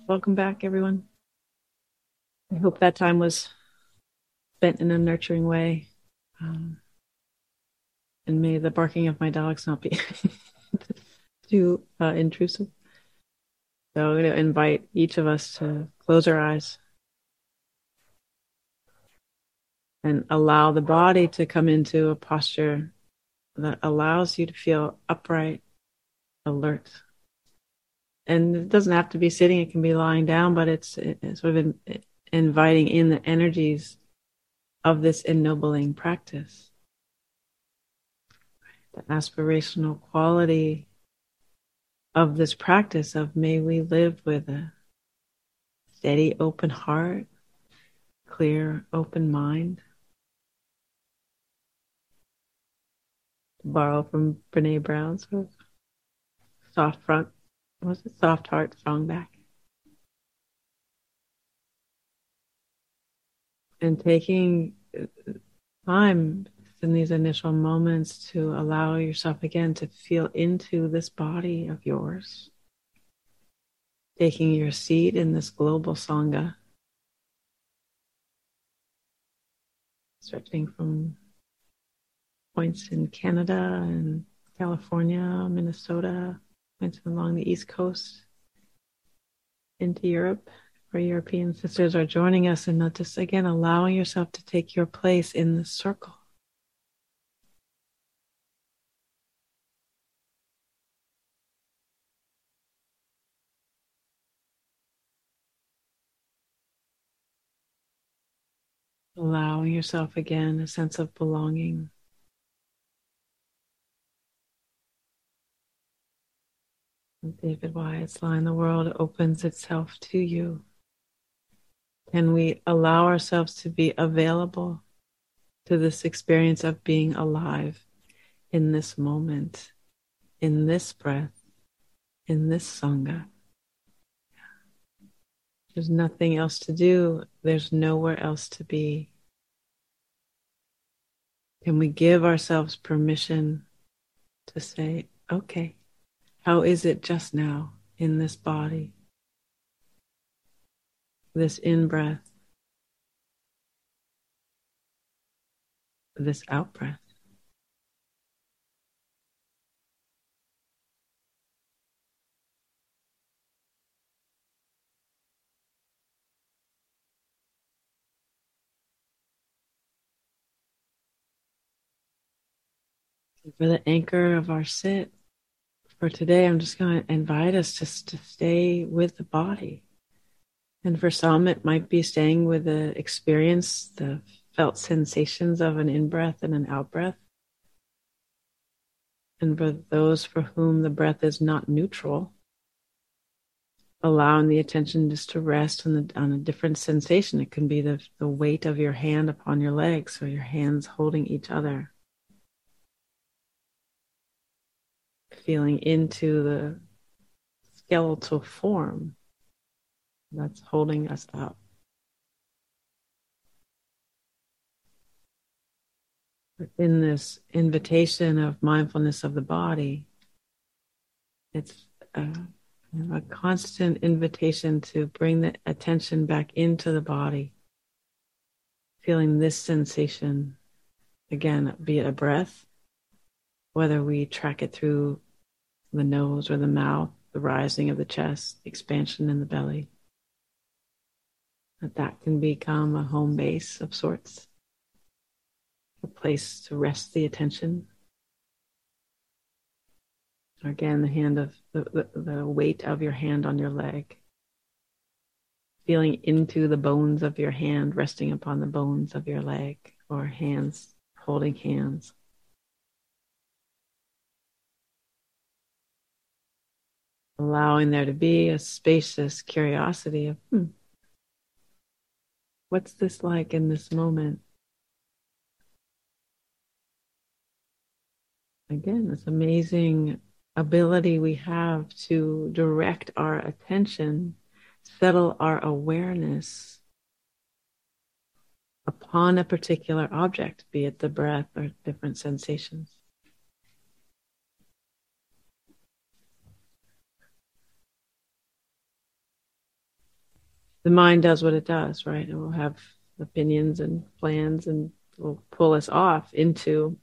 Welcome back, everyone. I hope that time was spent in a nurturing way. Um, and may the barking of my dogs not be too intrusive. So I'm going to invite each of us to close our eyes and allow the body to come into a posture that allows you to feel upright, alert. And it doesn't have to be sitting, it can be lying down, but it's sort of inviting in the energies of this ennobling practice, the aspirational quality of this practice of may we live with a steady, open heart, clear, open mind. To borrow from Brene Brown's soft front, was it soft heart, strong back? And taking time in these initial moments to allow yourself again to feel into this body of yours, taking your seat in this global Sangha, stretching from points in Canada and California, Minnesota, points along the East Coast into Europe. Our European sisters are joining us, and just again allowing yourself to take your place in the circle. Allowing yourself again a sense of belonging. David Wyatt's line, the world opens itself to you. Can we allow ourselves to be available to this experience of being alive in this moment, in this breath, in this Sangha? There's nothing else to do. There's nowhere else to be. Can we give ourselves permission to say, okay, how is it just now in this body? This in-breath, this out-breath. For the anchor of our sit for today, I'm just going to invite us just to stay with the body. And for some, it might be staying with the experience, the felt sensations of an in-breath and an out-breath. And for those for whom the breath is not neutral, allowing the attention just to rest on a different sensation. It can be the weight of your hand upon your legs, or your hands holding each other. Feeling into the skeletal form that's holding us up. In this invitation of mindfulness of the body, it's a constant invitation to bring the attention back into the body, feeling this sensation, again, be it a breath, whether we track it through the nose or the mouth, the rising of the chest, the expansion in the belly, that can become a home base of sorts, a place to rest the attention. Again, the hand of the weight of your hand on your leg, feeling into the bones of your hand, resting upon the bones of your leg, or hands holding hands. Allowing there to be a spacious curiosity of, what's this like in this moment? Again, this amazing ability we have to direct our attention, settle our awareness upon a particular object, be it the breath or different sensations. the mind does what it does, right? It will have opinions and plans and will pull us off into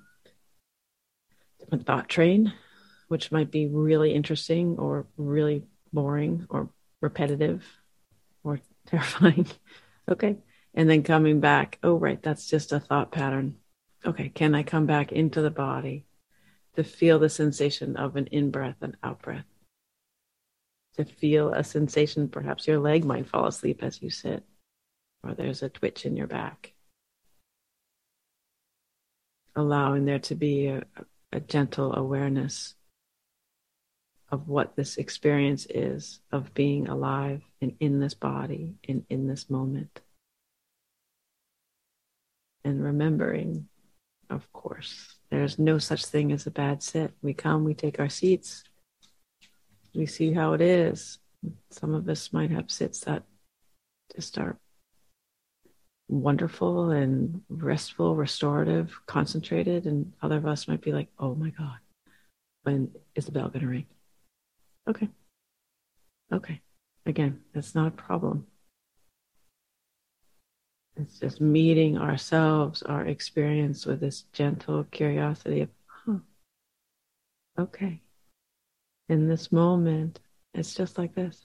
a thought train, which might be really interesting or really boring or repetitive or terrifying. Okay. And then coming back, oh, right, that's just a thought pattern. Okay. Can I come back into the body to feel the sensation of an in breath and out breath? To feel a sensation, perhaps your leg might fall asleep as you sit, or there's a twitch in your back. Allowing there to be a gentle awareness of what this experience is of being alive and in this body and in this moment. And remembering, of course, there's no such thing as a bad sit. We come, we take our seats, we see how it is. Some of us might have sits that just are wonderful and restful, restorative, concentrated, and other of us might be like, oh my God, when is the bell going to ring? Okay. Okay. Again, that's not a problem. It's just meeting ourselves, our experience with this gentle curiosity of, okay, in this moment, it's just like this.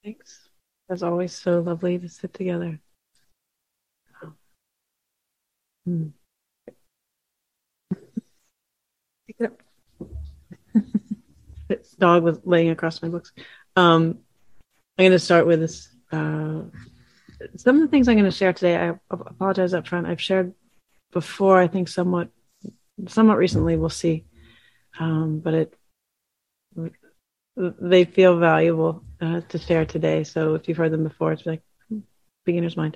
Thanks. As always, so lovely to sit together. Hmm. Pick it up. This dog was laying across my books. I'm going to start with this. Some of the things I'm going to share today, I apologize up front. I've shared before, I think somewhat recently. We'll see, but they feel valuable to share today. So if you've heard them before, it's like beginner's mind.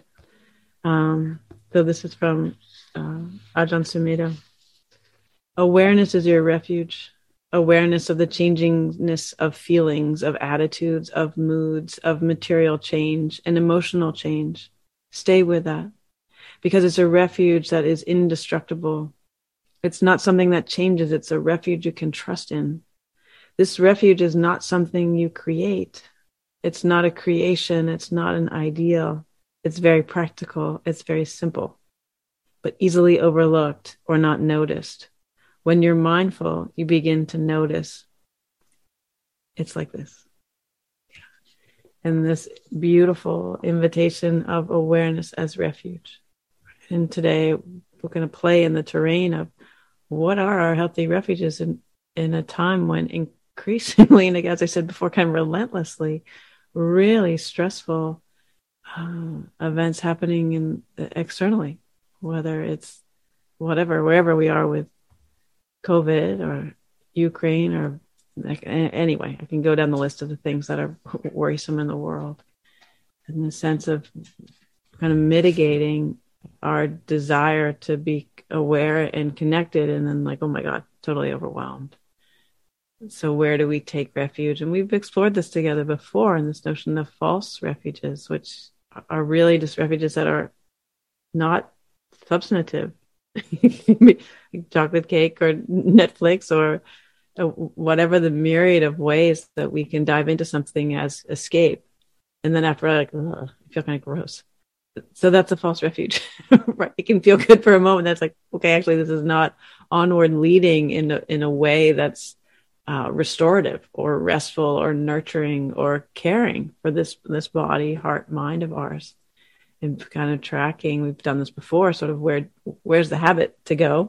So this is from Ajahn Sumedho. Awareness is your refuge. Awareness of the changingness of feelings, of attitudes, of moods, of material change and emotional change. Stay with that because it's a refuge that is indestructible. It's not something that changes. It's a refuge you can trust in. This refuge is not something you create. It's not a creation. It's not an ideal. It's very practical. It's very simple, but easily overlooked or not noticed. When you're mindful, you begin to notice. It's like this. And this beautiful invitation of awareness as refuge. And today we're going to play in the terrain of what are our healthy refuges in a time when increasingly, and as I said before, kind of relentlessly, really stressful events happening externally, whether it's wherever we are with COVID or Ukraine or anyway, I can go down the list of the things that are worrisome in the world. And the sense of kind of mitigating our desire to be aware and connected, and then like, oh my God, totally overwhelmed. So where do we take refuge? And we've explored this together before in this notion of false refuges, which are really just refuges that are not substantive. Chocolate cake or Netflix or whatever the myriad of ways that we can dive into something as escape. And then after, like, ugh, I feel kind of gross. So that's a false refuge, right? It can feel good for a moment. That's like, okay, actually, this is not onward leading in a way that's restorative or restful or nurturing or caring for this body, heart, mind of ours. And kind of tracking, we've done this before, sort of where's the habit to go?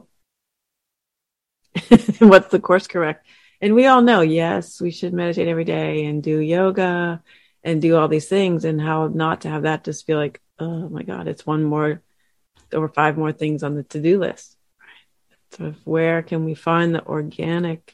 What's the course correct? And we all know, yes, we should meditate every day and do yoga and do all these things, and how not to have that just feel like, oh my God, it's one more or 5 more things on the to-do list. Right? Sort of where can we find the organic,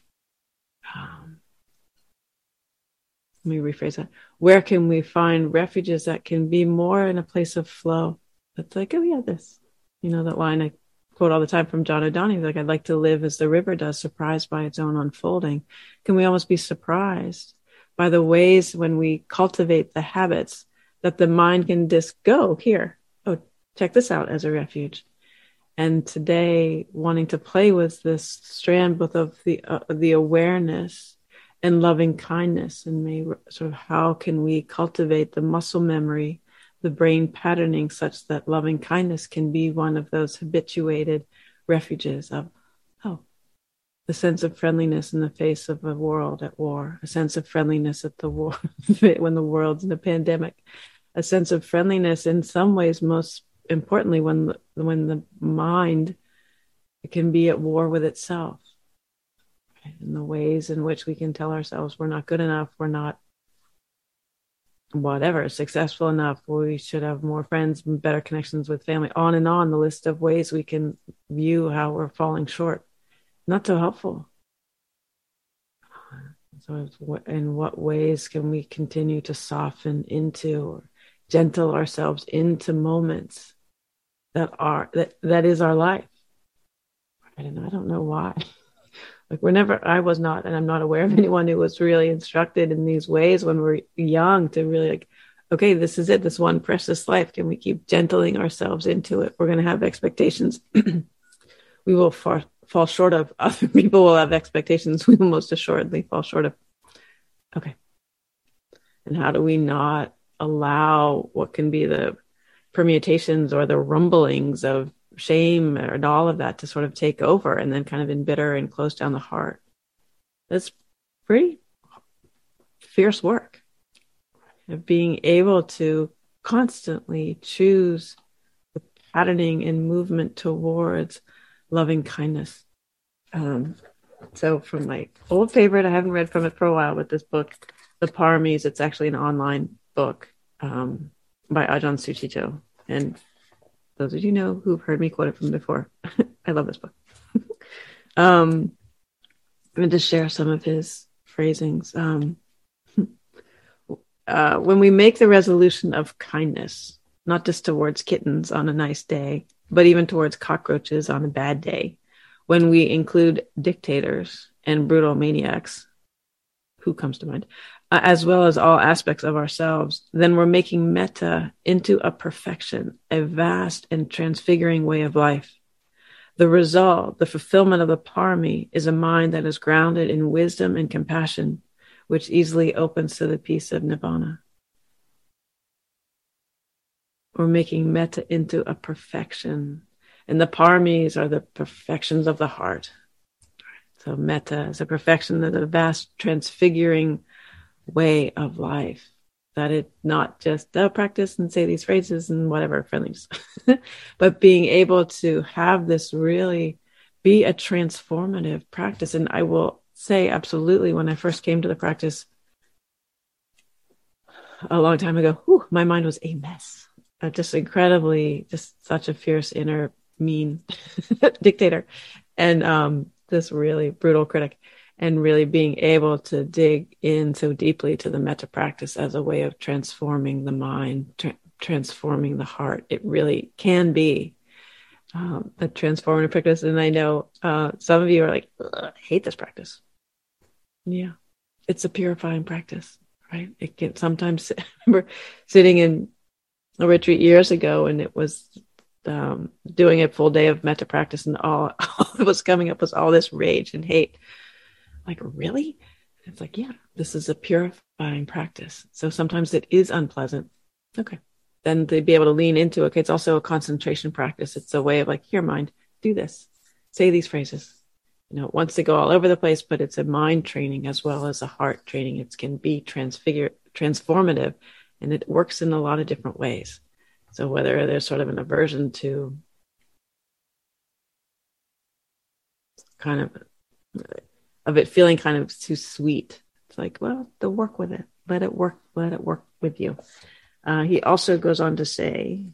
let me rephrase that. Where can we find refuges that can be more in a place of flow? That's like, oh yeah, this, that line I quote all the time from John O'Donohue, like, I'd like to live as the river does, surprised by its own unfolding. Can we almost be surprised by the ways when we cultivate the habits that the mind can just go here? Oh, check this out as a refuge. And today, wanting to play with this strand both of the awareness and loving kindness, and sort of how can we cultivate the muscle memory, the brain patterning, such that loving kindness can be one of those habituated refuges of, the sense of friendliness in the face of a world at war, a sense of friendliness at the war when the world's in a pandemic, a sense of friendliness in some ways, most importantly, when the mind can be at war with itself. And the ways in which we can tell ourselves we're not good enough, we're not whatever, successful enough, we should have more friends, better connections with family, on and on the list of ways we can view how we're falling short. Not so helpful. So in what ways can we continue to soften into or gentle ourselves into moments that is our life? And I don't know why. Like I was not, and I'm not aware of anyone who was really instructed in these ways when we're young to really like, okay, this is it, this one precious life. Can we keep gentling ourselves into it? We're going to have expectations. We will fall short of. Other people will have expectations we will most assuredly fall short of. Okay. And how do we not allow what can be the permutations or the rumblings of shame and all of that to sort of take over and then kind of embitter and close down the heart? That's pretty fierce work. of being able to constantly choose the patterning and movement towards loving kindness. So from my old favorite, I haven't read from it for a while, but this book, The Paramis, it's actually an online book by Ajahn Sucitto. And those of you know who've heard me quote it from before, I love this book. I'm going to share some of his phrasings. When we make the resolution of kindness, not just towards kittens on a nice day, but even towards cockroaches on a bad day, when we include dictators and brutal maniacs, who comes to mind, as well as all aspects of ourselves, then we're making metta into a perfection, a vast and transfiguring way of life. The result, the fulfillment of the parami, is a mind that is grounded in wisdom and compassion, which easily opens to the peace of nibbana. We're making metta into a perfection. And the paramis are the perfections of the heart. So metta is a perfection of a vast transfiguring way of life. That it's not just practice and say these phrases and whatever, friendlies, but being able to have this really be a transformative practice. And I will say absolutely, when I first came to the practice a long time ago, my mind was a mess. Just such a fierce inner mean dictator, and this really brutal critic, and really being able to dig in so deeply to the metta practice as a way of transforming the mind, transforming the heart. It really can be a transformative practice. And I know some of you are like, I hate this practice. Yeah, it's a purifying practice, right? It can sometimes, I remember sitting in a retreat years ago, and it was doing a full day of metta practice, and all that was coming up was all this rage and hate. Like, really? It's like, yeah, this is a purifying practice. So sometimes it is unpleasant. Okay. Then to be able to lean into it. Okay, it's also a concentration practice. It's a way of like, here, mind, do this. Say these phrases. You know, it wants to go all over the place, but it's a mind training as well as a heart training. It can be transformative, and it works in a lot of different ways. So whether there's sort of an aversion to kind of it feeling kind of too sweet, it's like, well, to work with it. Let it work with you. He also goes on to say,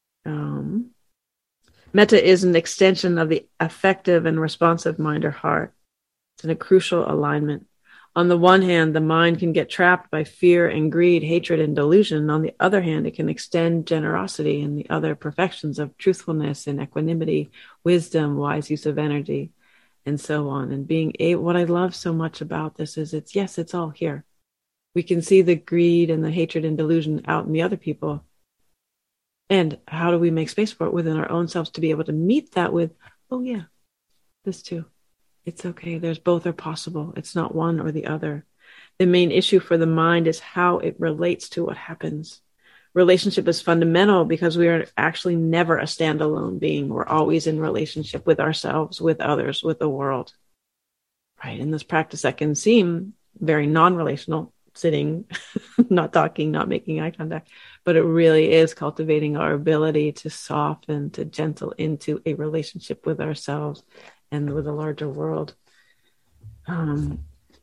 metta is an extension of the affective and responsive mind or heart. It's in a crucial alignment. On the one hand, the mind can get trapped by fear and greed, hatred and delusion. On the other hand, it can extend generosity and the other perfections of truthfulness and equanimity, wisdom, wise use of energy, and so on. And being able, what I love so much about this is it's all here. We can see the greed and the hatred and delusion out in the other people. And how do we make space for it within our own selves to be able to meet that with, oh yeah, this too. It's okay. There's both are possible. It's not one or the other. The main issue for the mind is how it relates to what happens. Relationship is fundamental because we are actually never a standalone being. We're always in relationship with ourselves, with others, with the world. Right? In this practice, that can seem very non-relational, sitting, not talking, not making eye contact, but it really is cultivating our ability to soften, to gentle into a relationship with ourselves and with a larger world. In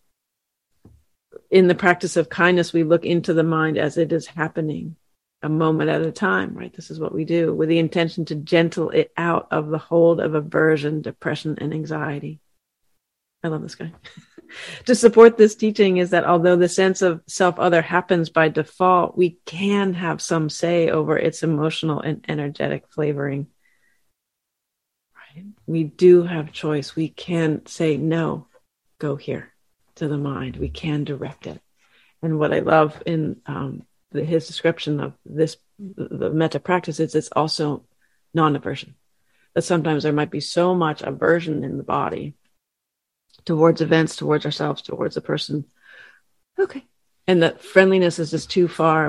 the practice of kindness, we look into the mind as it is happening, a moment at a time, right? This is what we do with the intention to gentle it out of the hold of aversion, depression, and anxiety. I love this guy. To support this teaching is that although the sense of self-other happens by default, we can have some say over its emotional and energetic flavoring. Right? We do have choice. We can say, no, go here to the mind. We can direct it. And what I love in his description of the metta practice is it's also non-aversion. That sometimes there might be so much aversion in the body towards events, towards ourselves, towards a person. Okay. And that friendliness is just too far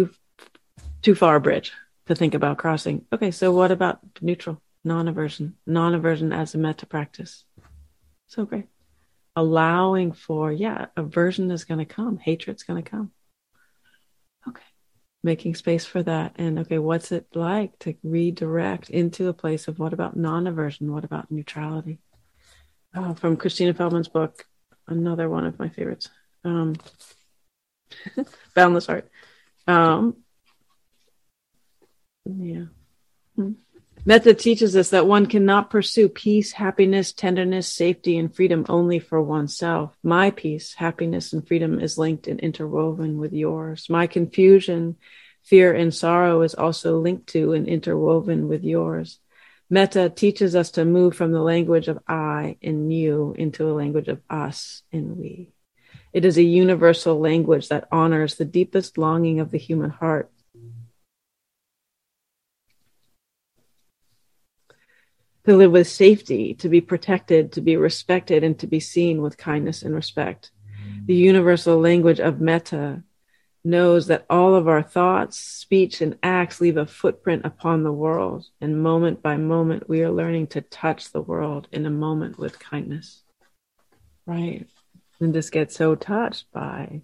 a bridge to think about crossing. Okay, so what about neutral, non-aversion as a metta practice? So great. Allowing for, aversion is going to come. Hatred's going to come. Okay. making space for that. And okay, what's it like to redirect into a place of what about non-aversion? What about neutrality? From Christina Feldman's book, another one of my favorites, Boundless Heart. Yeah. Metta teaches us that one cannot pursue peace, happiness, tenderness, safety, and freedom only for oneself. My peace, happiness, and freedom is linked and interwoven with yours. My confusion, fear, and sorrow is also linked to and interwoven with yours. Metta teaches us to move from the language of I and you into a language of us and we. It is a universal language that honors the deepest longing of the human heart. To live with safety, to be protected, to be respected, and to be seen with kindness and respect. The universal language of metta knows that all of our thoughts, speech, and acts leave a footprint upon the world. And moment by moment, we are learning to touch the world in a moment with kindness. Right? And just get so touched by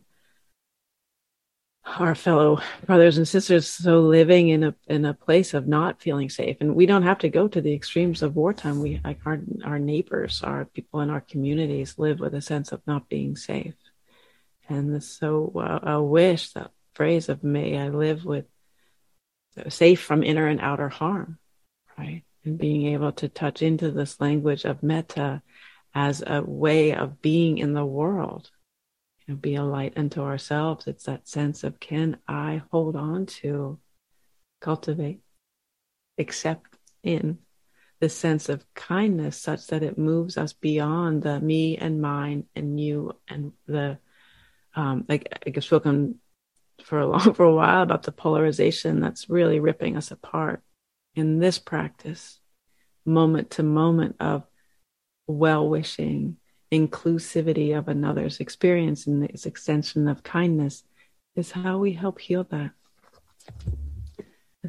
our fellow brothers and sisters, so living in a place of not feeling safe. And we don't have to go to the extremes of wartime. We, like our neighbors, our people in our communities, live with a sense of not being safe. And so I wish, that phrase of may I live with safe from inner and outer harm, right? And being able to touch into this language of metta as a way of being in the world. Be a light unto ourselves. It's that sense of, can I hold on to, cultivate, accept in the sense of kindness such that it moves us beyond the me and mine and you and the, like I've spoken for a while about the polarization that's really ripping us apart. In this practice, moment to moment of well-wishing, inclusivity of another's experience and this extension of kindness is how we help heal that. This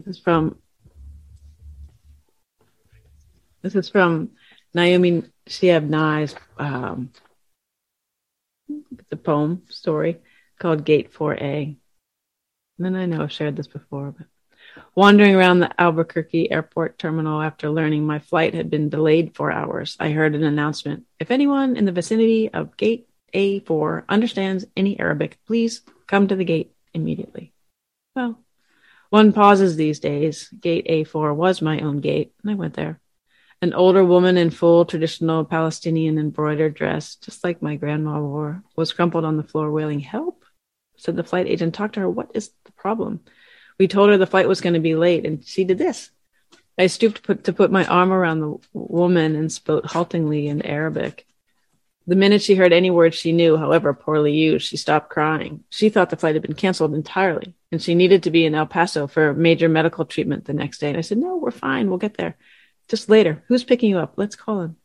is from Naomi Shihab Nye's the poem story called Gate 4A. And then I know I've shared this before, but wandering around the Albuquerque airport terminal after learning my flight had been delayed 4 hours, I heard an announcement. If anyone in the vicinity of Gate A4 understands any Arabic, please come to the gate immediately. Well, one pauses these days. Gate A4 was my own gate, and I went there. An older woman in full traditional Palestinian embroidered dress, just like my grandma wore, was crumpled on the floor wailing, "Help," said the flight agent. "Talk to her. What is the problem?" We told her the flight was going to be late, and she did this. I stooped to put my arm around the woman and spoke haltingly in Arabic. The minute she heard any word she knew, however poorly used, she stopped crying. She thought the flight had been canceled entirely, and she needed to be in El Paso for major medical treatment the next day. And I said, "No, we're fine. We'll get there. Just later. Who's picking you up? Let's call him."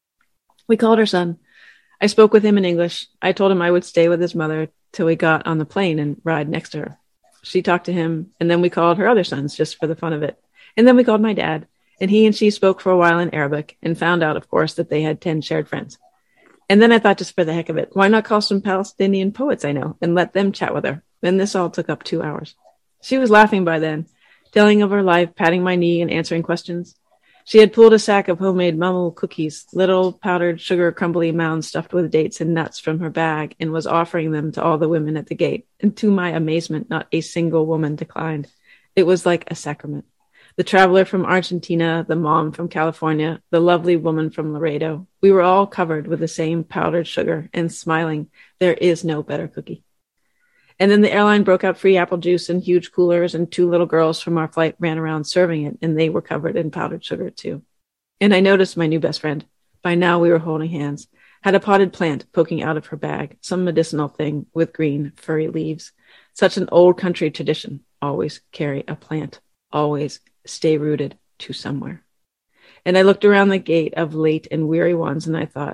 We called her son. I spoke with him in English. I told him I would stay with his mother till we got on the plane and ride next to her. She talked to him, and then we called her other sons just for the fun of it. And then we called my dad, and he and she spoke for a while in Arabic and found out, of course, that they had 10 shared friends. And then I thought, just for the heck of it, why not call some Palestinian poets I know and let them chat with her? Then this all took up 2 hours. She was laughing by then, telling of her life, patting my knee and answering questions. She had pulled a sack of homemade mamul cookies, little powdered sugar crumbly mounds stuffed with dates and nuts, from her bag, and was offering them to all the women at the gate. And to my amazement, not a single woman declined. It was like a sacrament. The traveler from Argentina, the mom from California, the lovely woman from Laredo. We were all covered with the same powdered sugar and smiling. There is no better cookie. And then the airline broke out free apple juice in huge coolers, and 2 little girls from our flight ran around serving it, and they were covered in powdered sugar too. And I noticed my new best friend. By now we were holding hands. Had a potted plant poking out of her bag, some medicinal thing with green, furry leaves. Such an old country tradition. Always carry a plant. Always stay rooted to somewhere. And I looked around the gate of late and weary ones, and I thought,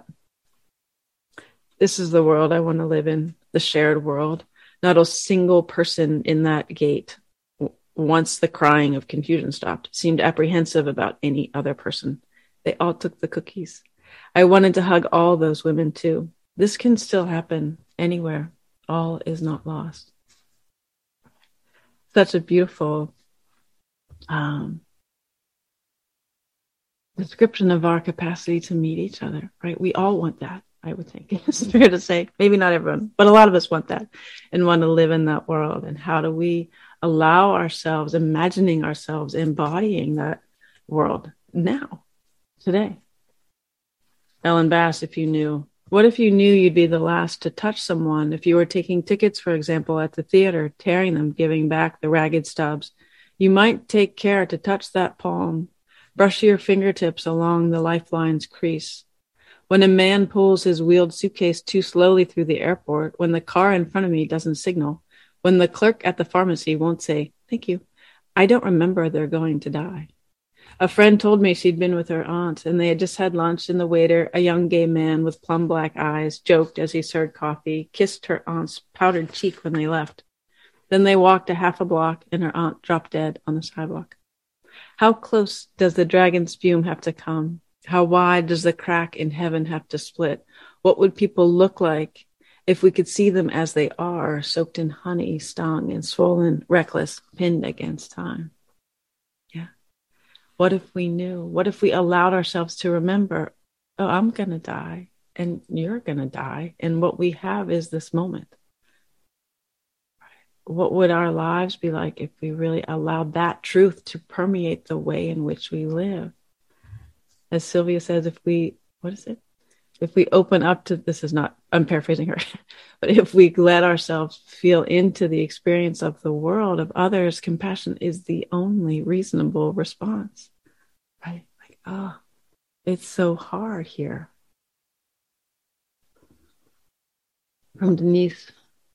this is the world I want to live in, the shared world. Not a single person in that gate, once the crying of confusion stopped, seemed apprehensive about any other person. They all took the cookies. I wanted to hug all those women too. This can still happen anywhere. All is not lost. such a beautiful description of our capacity to meet each other, right? We all want that, I would think. It's fair to say. Maybe not everyone, but a lot of us want that and want to live in that world. And how do we allow ourselves, imagining ourselves embodying that world now, today? Ellen Bass, if you knew, what if you knew you'd be the last to touch someone? If you were taking tickets, for example, at the theater, tearing them, giving back the ragged stubs, you might take care to touch that palm. Brush your fingertips along the lifeline's crease. When a man pulls his wheeled suitcase too slowly through the airport, when the car in front of me doesn't signal, when the clerk at the pharmacy won't say, thank you, I don't remember they're going to die. A friend told me she'd been with her aunt and they had just had lunch, and the waiter, a young gay man with plum black eyes, joked as he served coffee, kissed her aunt's powdered cheek when they left. Then they walked a half a block and her aunt dropped dead on the sidewalk. How close does the dragon's fume have to come? How wide does the crack in heaven have to split? What would people look like if we could see them as they are, soaked in honey, stung and swollen, reckless, pinned against time? Yeah. What if we knew? What if we allowed ourselves to remember, oh, I'm going to die and you're going to die. And what we have is this moment. What would our lives be like if we really allowed that truth to permeate the way in which we live? As Sylvia says, if we open up to, this is not, I'm paraphrasing her, but if we let ourselves feel into the experience of the world, of others, compassion is the only reasonable response, right? Like, oh, it's so hard here. From Denise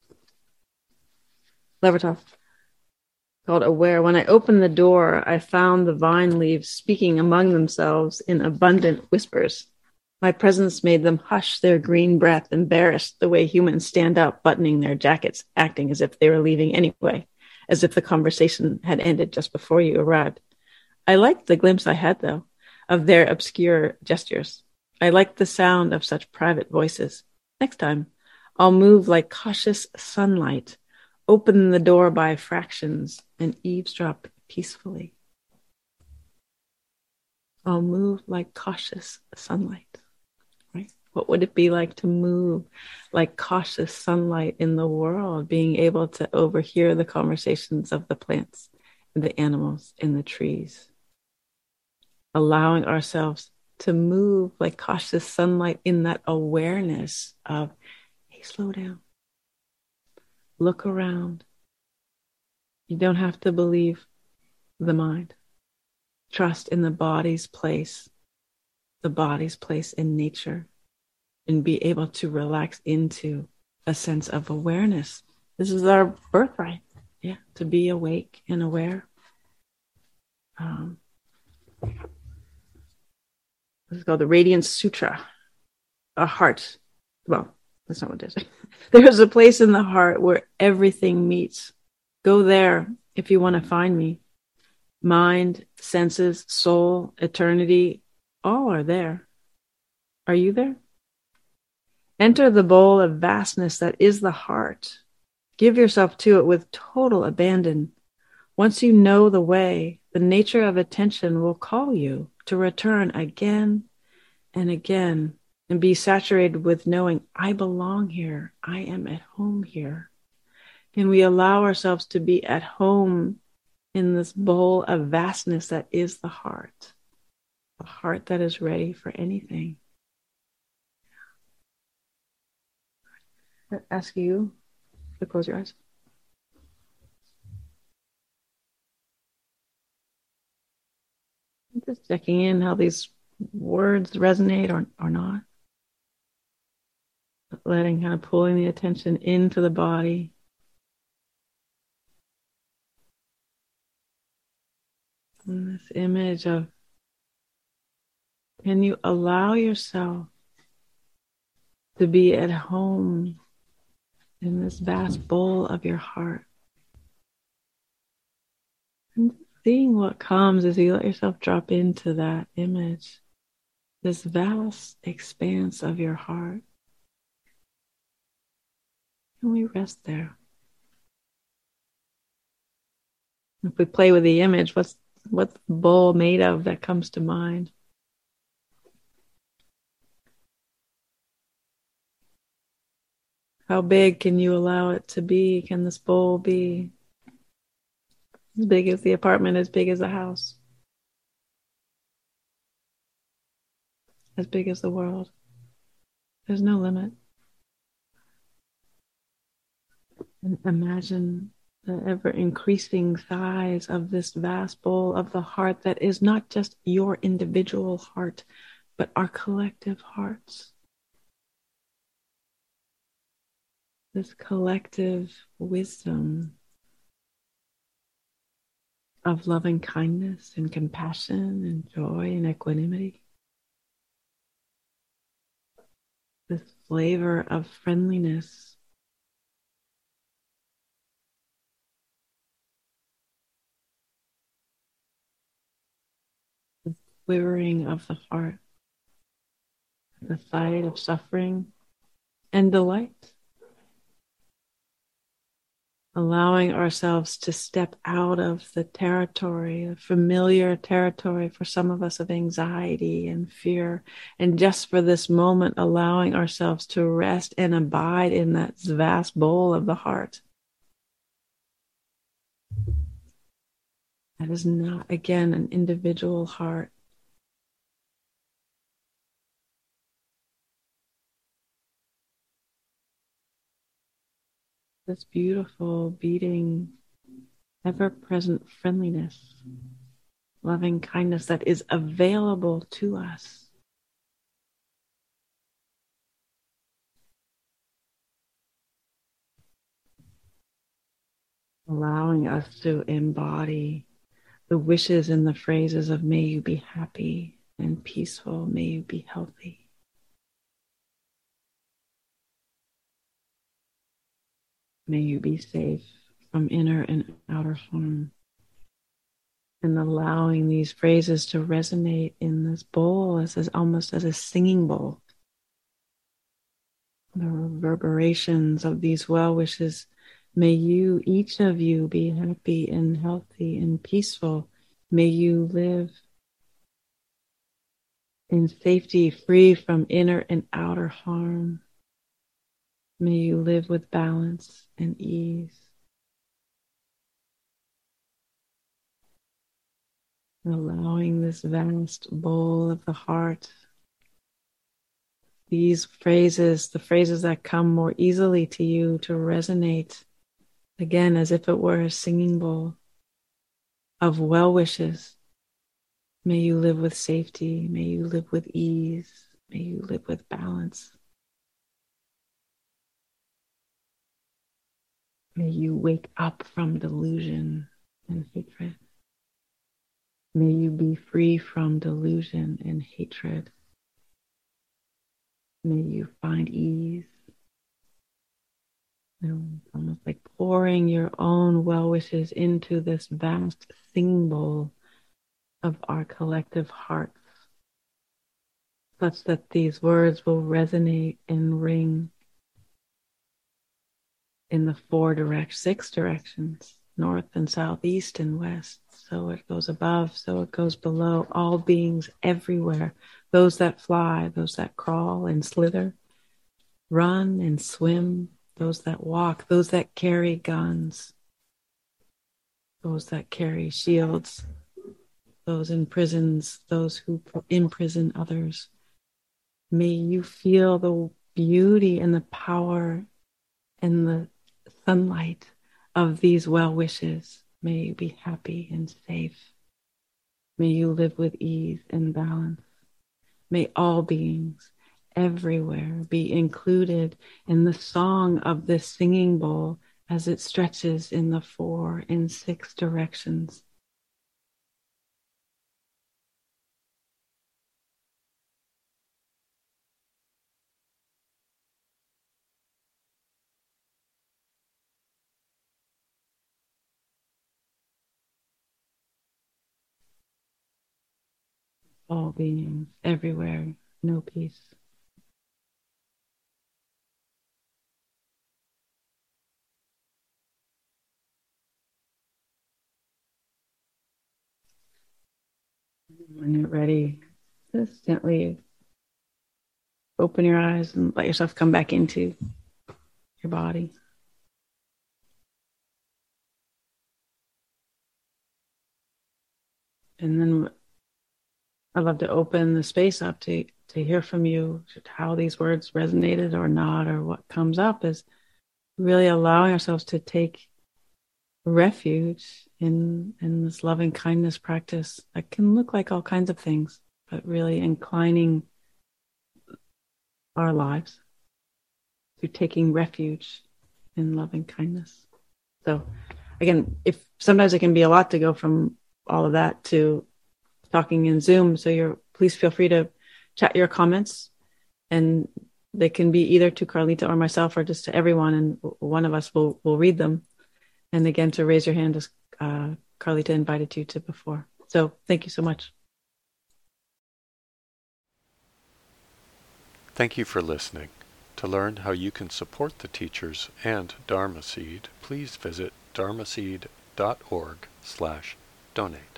Levertov, called Aware. When I opened the door, I found the vine leaves speaking among themselves in abundant whispers. My presence made them hush their green breath, embarrassed the way humans stand up, buttoning their jackets, acting as if they were leaving anyway, as if the conversation had ended just before you arrived. I liked the glimpse I had, though, of their obscure gestures. I liked the sound of such private voices. Next time, I'll move like cautious sunlight, open the door by fractions, and eavesdrop peacefully. I'll move like cautious sunlight, right? What would it be like to move like cautious sunlight in the world, being able to overhear the conversations of the plants and the animals and the trees? Allowing ourselves to move like cautious sunlight in that awareness of, hey, slow down. Look around. You don't have to believe the mind. Trust in the body's place in nature, and be able to relax into a sense of awareness. This is our birthright, yeah, to be awake and aware. This is called the Radiance Sutra. A heart. Well, that's not what it is. There is a place in the heart where everything meets. Go there if you want to find me. Mind, senses, soul, eternity, all are there. Are you there? Enter the bowl of vastness that is the heart. Give yourself to it with total abandon. Once you know the way, the nature of attention will call you to return again and again and be saturated with knowing, I belong here. I am at home here. Can we allow ourselves to be at home in this bowl of vastness that is the heart that is ready for anything? I ask you to close your eyes. Just checking in how these words resonate or not. Letting, kind of pulling the attention into the body. And this image of, can you allow yourself to be at home in this vast bowl of your heart? And seeing what comes as you let yourself drop into that image, this vast expanse of your heart. Can we rest there? If we play with the image, what's the bowl made of that comes to mind? How big can you allow it to be? Can this bowl be as big as the apartment, as big as the house, as big as the world? There's no limit. And imagine the ever increasing size of this vast bowl of the heart that is not just your individual heart, but our collective hearts. This collective wisdom of loving kindness and compassion and joy and equanimity. This flavor of friendliness. This quivering of the heart. The sight of suffering and delight. Allowing ourselves to step out of the territory, the familiar territory for some of us of anxiety and fear. And just for this moment, allowing ourselves to rest and abide in that vast bowl of the heart. That is not, again, an individual heart. This beautiful, beating, ever-present friendliness, loving kindness that is available to us. Allowing us to embody the wishes and the phrases of may you be happy and peaceful, may you be healthy. May you be safe from inner and outer harm. And allowing these phrases to resonate in this bowl as almost as a singing bowl. The reverberations of these well wishes. May you, each of you, be happy and healthy and peaceful. May you live in safety, free from inner and outer harm. May you live with balance and ease. Allowing this vast bowl of the heart, these phrases, the phrases that come more easily to you, to resonate again as if it were a singing bowl of well wishes. May you live with safety. May you live with ease. May you live with balance. May you wake up from delusion and hatred. May you be free from delusion and hatred. May you find ease. Almost like pouring your own well wishes into this vast singing bowl of our collective hearts, such that these words will resonate and ring in the six directions, north and south, east and west. So it goes above, so it goes below, all beings everywhere, those that fly, those that crawl and slither, run and swim, those that walk, those that carry guns, those that carry shields, those in prisons, those who imprison others. May you feel the beauty and the power and the sunlight of these well wishes. May you be happy and safe. May you live with ease and balance. May all beings everywhere be included in the song of this singing bowl as it stretches in the 4 and 6 directions. All beings everywhere, no peace. When you're ready, just gently open your eyes and let yourself come back into your body. And then I'd love to open the space up to hear from you how these words resonated or not, or what comes up is really allowing ourselves to take refuge in this loving kindness practice that can look like all kinds of things, but really inclining our lives to taking refuge in loving kindness. So again, if sometimes it can be a lot to go from all of that to talking in Zoom. So please feel free to chat your comments, and they can be either to Carlita or myself or just to everyone, and one of us will read them. And again, to raise your hand as Carlita invited you to before. So thank you so much. Thank you for listening. To learn how you can support the teachers and Dharma Seed, please visit dharmaseed.org/donate.